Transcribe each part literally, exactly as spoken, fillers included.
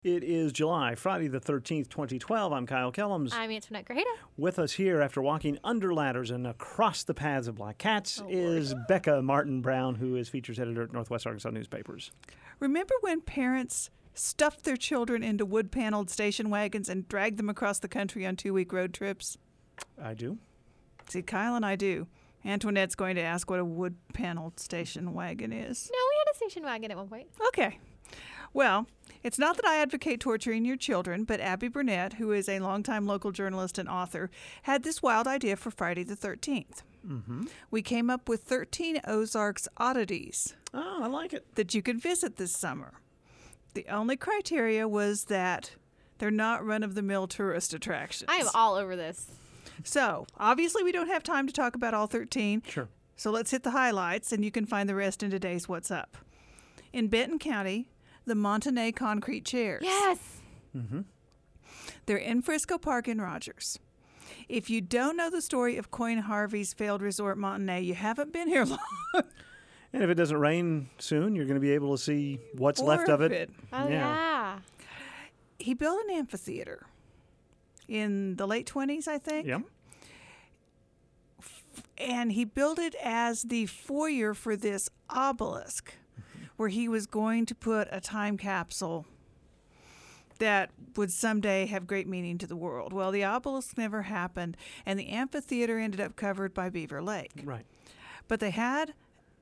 It is July, Friday the thirteenth, twenty twelve. I'm Kyle Kellums. I'm Antoinette Grajeda. With us here after walking under ladders and across the paths of black cats Oh, is Becca Martin Brown, who is features editor at Northwest Arkansas Newspapers. Remember when parents stuffed their children into wood-paneled station wagons and dragged them across the country on two-week road trips? I do. See, Kyle and I do. Antoinette's going to ask what a wood-paneled station wagon is. No, we had a station wagon at one point. Okay. Well, it's not that I advocate torturing your children, but Abby Burnett, who is a longtime local journalist and author, had this wild idea for Friday the thirteenth. Mm-hmm. We came up with thirteen Ozarks oddities Oh, I like it. that you could visit this summer. The only criteria was that they're not run-of-the-mill tourist attractions. I am all over this. So, obviously we don't have time to talk about all thirteen. Sure. So let's hit the highlights, and you can find the rest in today's What's Up. In Benton County, the Montagnais concrete chairs. Yes. Mm-hmm. They're in Frisco Park in Rogers. If you don't know the story of Coyne Harvey's failed resort Montagnais, you haven't been here long. And if it doesn't rain soon, you're going to be able to see what's Or left of if it. Oh, Yeah. yeah. He built an amphitheater in the late twenties, I think. Yeah. And he built it as the foyer for this obelisk, where he was going to put a time capsule that would someday have great meaning to the world. Well, the obelisk never happened, and the amphitheater ended up covered by Beaver Lake. Right. But they had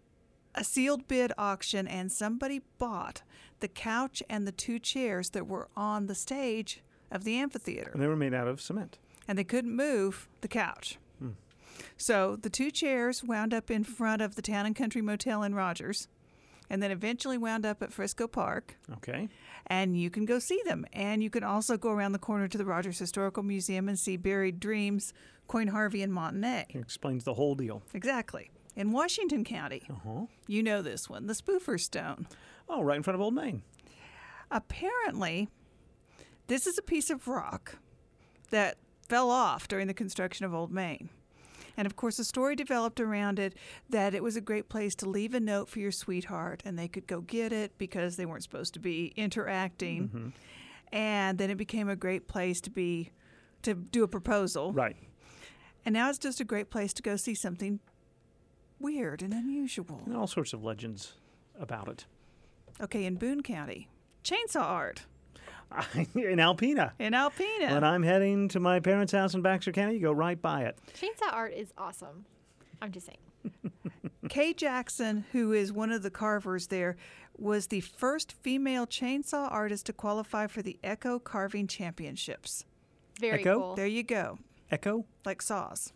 a sealed bid auction, and somebody bought the couch and the two chairs that were on the stage of the amphitheater. And they were made out of cement. And they couldn't move the couch. Hmm. So the two chairs wound up in front of the Town and Country Motel in Rogers, and then eventually wound up at Frisco Park. Okay. And you can go see them. And you can also go around the corner to the Rogers Historical Museum and see Buried Dreams, Coyne Harvey, and Montagnais. It explains the whole deal. Exactly. In Washington County, Uh-huh. you know this one, the Spoofer Stone. Oh, right in front of Old Main. Apparently, this is a piece of rock that fell off during the construction of Old Main. And of course, a story developed around it that it was a great place to leave a note for your sweetheart, and they could go get it because they weren't supposed to be interacting. Mm-hmm. And then it became a great place to be to do a proposal. Right. And now it's just a great place to go see something weird and unusual. And all sorts of legends about it. Okay, in Boone County, chainsaw art In Alpena. in Alpena. When I'm heading to my parents' house in Baxter County, you go right by it. Chainsaw art is awesome. I'm just saying. Kay Jackson, who is one of the carvers there, was the first female chainsaw artist to qualify for the Echo Carving Championships. Very Echo? cool. There you go, Echo? like saws.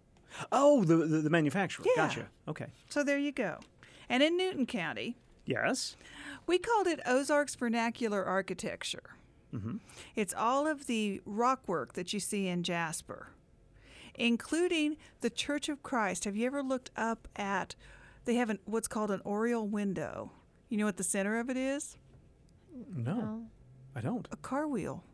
Oh, the the, the manufacturer. Yeah. Gotcha. Okay. So there you go. And in Newton County, Yes. we called it Ozarks Vernacular Architecture. Mm-hmm. It's all of the rock work that you see in Jasper, including the Church of Christ. Have you ever looked up at, they have an, what's called an oriel window. You know what the center of it is? No, No. I don't. A car wheel.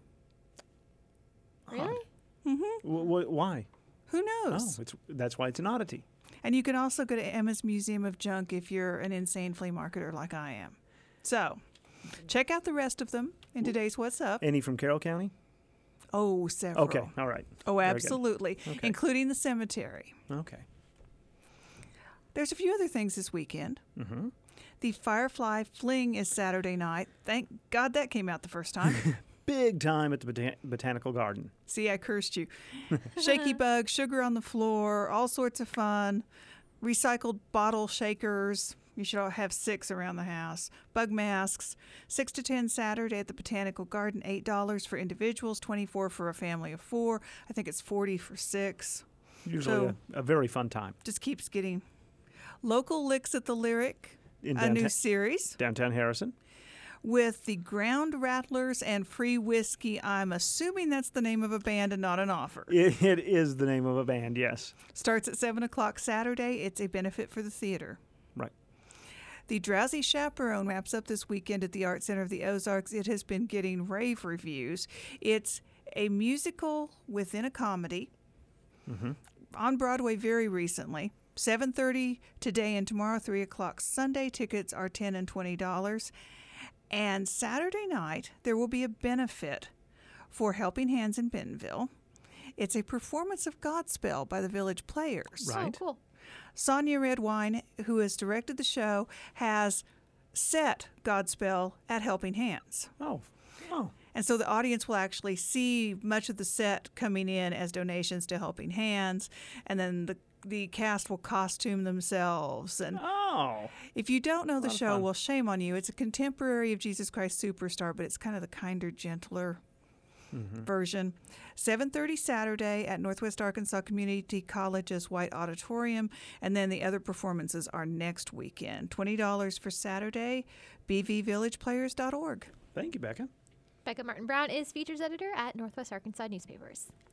Really? Mm-hmm. W- w- why? Who Oh, knows? it's that's why it's an oddity. And you can also go to Emma's Museum of Junk if you're an insane flea marketer like I am. So, check out the rest of them in today's What's Up. Any from Carroll County? Oh, several. Okay. All right. Oh, Very good. absolutely. Okay. Including the cemetery. Okay. There's a few other things this weekend. Mm-hmm. The Firefly Fling is Saturday night. Thank God that came out the first time. Big time at the Botan- Botanical Garden. See, I cursed you. Shaky bug, sugar on the floor, all sorts of fun. Recycled bottle shakers. You should all have six around the house. Bug masks. Six to ten Saturday at the Botanical Garden. Eight dollars for individuals. Twenty-four for a family of four. I think it's forty for six. Usually So- a, a very fun time. Just keeps getting local licks at the Lyric. In A downtown, new series downtown Harrison. with the Ground Rattlers and Free Whiskey. I'm assuming that's the name of a band and not an offer. It, it is the name of a band, yes. Starts at seven o'clock Saturday. It's a benefit for the theater. Right. The Drowsy Chaperone wraps up this weekend at the Art Center of the Ozarks. It has been getting rave reviews. It's a musical within a comedy Mm-hmm. on Broadway very recently. seven thirty today and tomorrow, three o'clock Sunday. Tickets are ten dollars and twenty dollars. And Saturday night, there will be a benefit for Helping Hands in Bentonville. It's a performance of Godspell by the Village Players. Right. Oh, cool. Sonia Redwine, who has directed the show, has set Godspell at Helping Hands. Oh, oh, And so the audience will actually see much of the set coming in as donations to Helping Hands, and then the the cast will costume themselves. And oh. if you don't know the lot of show, fun. well, shame on you. It's a contemporary of Jesus Christ Superstar, but it's kind of the kinder, gentler Mm-hmm. version. seven thirty Saturday at Northwest Arkansas Community College's White Auditorium, and then the other performances are next weekend. twenty dollars for Saturday, b v village players dot org. Thank you, Becca. Becca Martin Brown is features editor at Northwest Arkansas Newspapers.